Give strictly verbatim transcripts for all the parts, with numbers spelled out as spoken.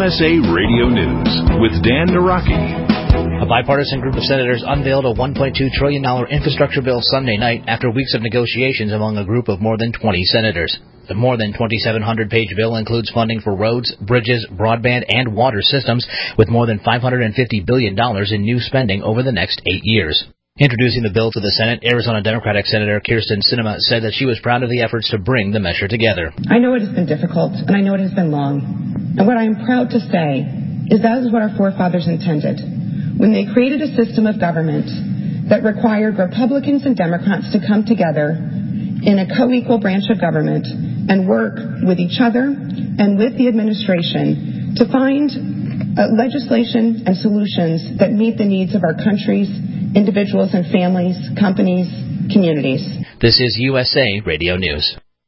S A Radio News with Dan Naraki. A bipartisan group of senators unveiled a one point two trillion dollars infrastructure bill Sunday night after weeks of negotiations among a group of more than twenty senators. The more than twenty-seven hundred page bill includes funding for roads, bridges, broadband, and water systems, with more than five hundred fifty billion dollars in new spending over the next eight years. Introducing the bill to the Senate, Arizona Democratic Senator Kyrsten Sinema said that she was proud of the efforts to bring the measure together. I know it has been difficult, and I know it has been long. And what I am proud to say is that is what our forefathers intended when they created a system of government that required Republicans and Democrats to come together in a co-equal branch of government and work with each other and with the administration to find uh, legislation and solutions that meet the needs of our country's individuals and families, companies, communities. This is U S A Radio News.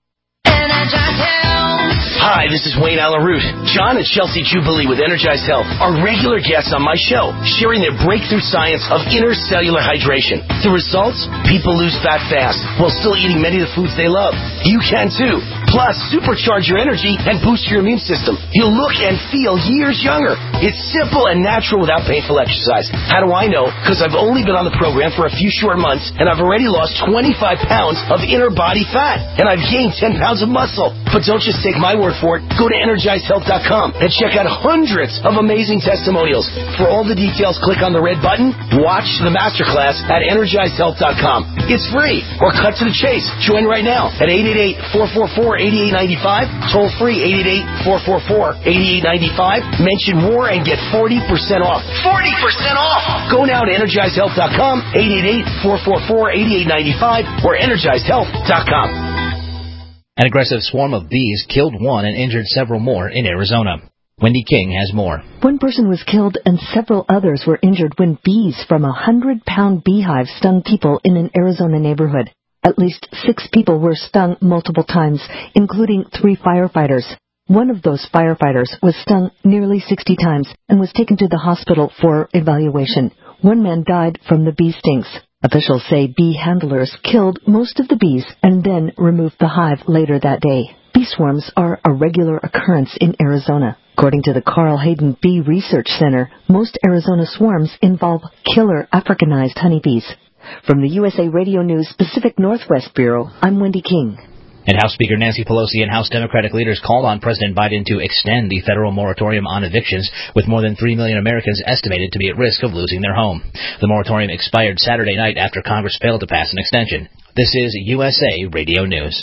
Hi, this is Wayne Allen Root. John and Chelsea Jubilee with Energized Health are regular guests on my show, sharing their breakthrough science of intercellular hydration. The results? People lose fat fast while still eating many of the foods they love. You can too. Plus, supercharge your energy and boost your immune system. You'll look and feel years younger. It's simple and natural without painful exercise. How do I know? Because I've only been on the program for a few short months, and I've already lost twenty-five pounds of inner body fat, and I've gained ten pounds of muscle. But don't just take my word for it. Go to energized health dot com and check out hundreds of amazing testimonials. For all the details, click on the red button. Watch the masterclass at energized health dot com. It's free, or cut to the chase. Join right now at eight eight eight, four four four, eight eight nine five. Toll free eight eight eight, four four four, eight eight nine five. Mention war and get forty percent off. forty percent off! Go now to energized health dot com, eight eight eight, four four four, eight eight nine five, or energized health dot com. An aggressive swarm of bees killed one and injured several more in Arizona. Wendy King has more. One person was killed and several others were injured when bees from a hundred-pound beehive stung people in an Arizona neighborhood. At least six people were stung multiple times, including three firefighters. One of those firefighters was stung nearly sixty times and was taken to the hospital for evaluation. One man died from the bee stings. Officials say bee handlers killed most of the bees and then removed the hive later that day. Bee swarms are a regular occurrence in Arizona. According to the Carl Hayden Bee Research Center, most Arizona swarms involve killer Africanized honeybees. From the U S A Radio News Pacific Northwest Bureau, I'm Wendy King. And House Speaker Nancy Pelosi and House Democratic leaders called on President Biden to extend the federal moratorium on evictions, with more than three million Americans estimated to be at risk of losing their home. The moratorium expired Saturday night after Congress failed to pass an extension. This is U S A Radio News.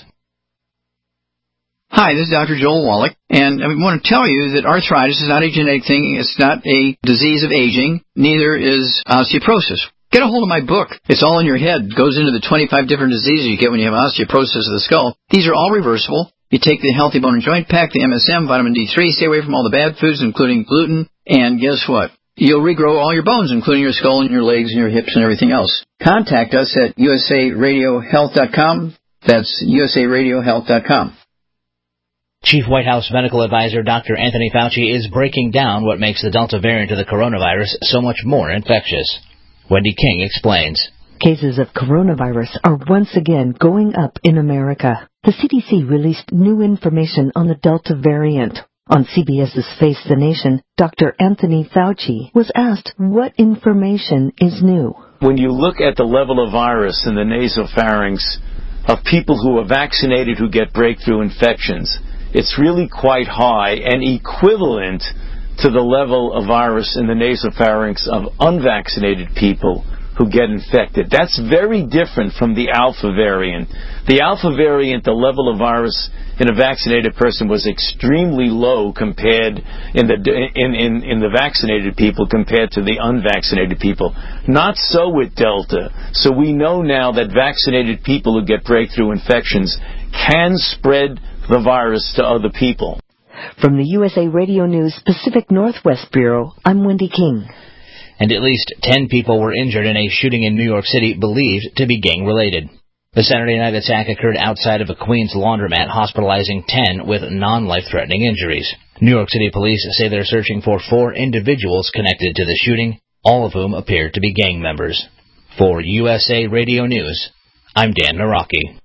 Hi, this is Doctor Joel Wallach, and I want to tell you that arthritis is not a genetic thing. It's not a disease of aging. Neither is osteoporosis. Get a hold of my book. It's all in your head. It goes into the twenty-five different diseases you get when you have osteoporosis of the skull. These are all reversible. You take the Healthy Bone and Joint Pack, the M S M, vitamin D three, stay away from all the bad foods, including gluten, and guess what? You'll regrow all your bones, including your skull and your legs and your hips and everything else. Contact us at U S A radio health dot com. That's U S A radio health dot com. Chief White House medical advisor Doctor Anthony Fauci is breaking down what makes the Delta variant of the coronavirus so much more infectious. Wendy King explains. Cases of coronavirus are once again going up in America. The C D C released new information on the Delta variant. On CBS's Face the Nation, Doctor Anthony Fauci was asked what information is new. When you look at the level of virus in the nasopharynx of people who are vaccinated who get breakthrough infections, it's really quite high and equivalent to the level of virus in the nasopharynx of unvaccinated people who get infected. That's very different from the Alpha variant. The Alpha variant, the level of virus in a vaccinated person was extremely low compared in the in, in, in the vaccinated people compared to the unvaccinated people. Not so with Delta. So we know now that vaccinated people who get breakthrough infections can spread the virus to other people. From the U S A Radio News Pacific Northwest Bureau, I'm Wendy King. And at least ten people were injured in a shooting in New York City believed to be gang-related. The Saturday night attack occurred outside of a Queens laundromat, hospitalizing ten with non-life-threatening injuries. New York City police say they're searching for four individuals connected to the shooting, all of whom appear to be gang members. For U S A Radio News, I'm Dan Naraki.